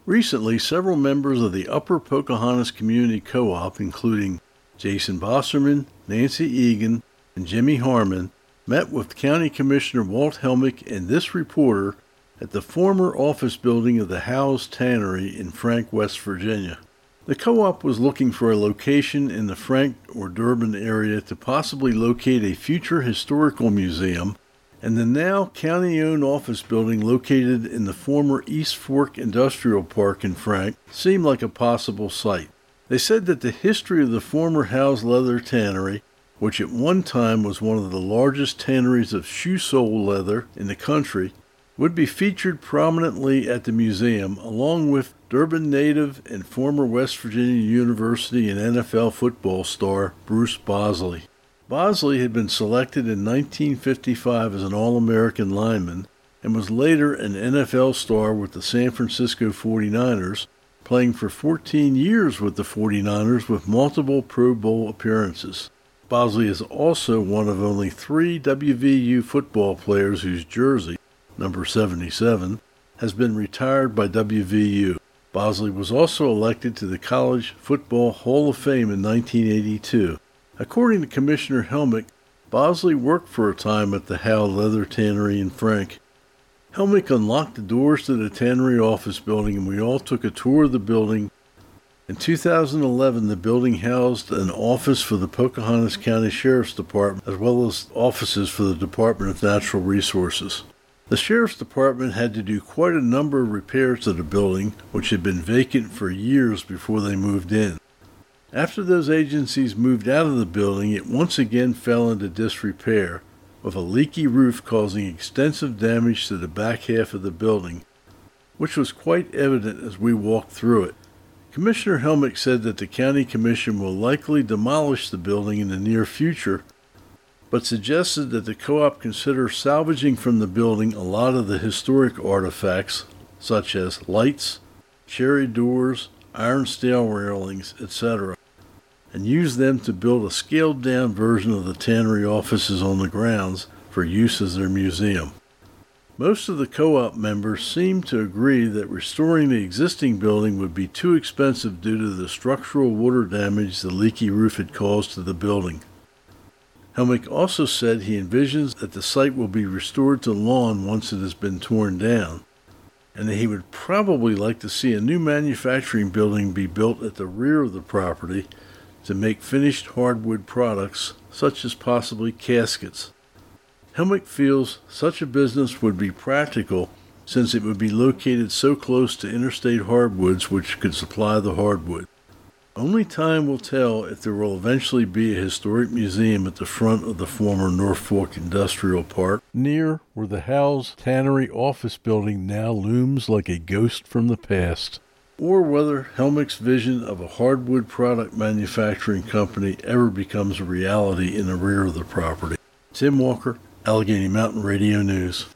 Recently, several members of the Upper Pocahontas Community Co-op, including Jason Bosserman, Nancy Egan, and Jimmy Harmon, met with County Commissioner Walt Helmick and this reporter at the former office building of the Howes Tannery in Frank, West Virginia. The co-op was looking for a location in the Frank or Durbin area to possibly locate a future historical museum, and the now county-owned office building located in the former East Fork Industrial Park in Frank seemed like a possible site. They said that the history of the former Howes Leather Tannery, which at one time was one of the largest tanneries of shoe sole leather in the country, would be featured prominently at the museum, along with Durbin native and former West Virginia University and NFL football star Bruce Bosley. Bosley had been selected in 1955 as an All-American lineman and was later an NFL star with the San Francisco 49ers, playing for 14 years with the 49ers with multiple Pro Bowl appearances. Bosley is also one of only 3 WVU football players whose jersey, number 77, has been retired by WVU. Bosley was also elected to the College Football Hall of Fame in 1982. According to Commissioner Helmick, Bosley worked for a time at the Howe Leather Tannery in Frank. Helmick unlocked the doors to the tannery office building and we all took a tour of the building. In 2011, the building housed an office for the Pocahontas County Sheriff's Department as well as offices for the Department of Natural Resources. The Sheriff's Department had to do quite a number of repairs to the building, which had been vacant for years before they moved in. After those agencies moved out of the building, it once again fell into disrepair, with a leaky roof causing extensive damage to the back half of the building, which was quite evident as we walked through it. Commissioner Helmick said that the County Commission will likely demolish the building in the near future, but suggested that the co-op consider salvaging from the building a lot of the historic artifacts, such as lights, cherry doors, iron steel railings, etc., and use them to build a scaled-down version of the tannery offices on the grounds for use as their museum. Most of the co-op members seemed to agree that restoring the existing building would be too expensive due to the structural water damage the leaky roof had caused to the building. Helmick also said he envisions that the site will be restored to lawn once it has been torn down, and that he would probably like to see a new manufacturing building be built at the rear of the property to make finished hardwood products, such as possibly caskets. Helmick feels such a business would be practical since it would be located so close to interstate hardwoods which could supply the hardwood. Only time will tell if there will eventually be a historic museum at the front of the former North Fork Industrial Park, near where the Howes Tannery office building now looms like a ghost from the past, or whether Helmick's vision of a hardwood product manufacturing company ever becomes a reality in the rear of the property. Tim Walker, Allegheny Mountain Radio News.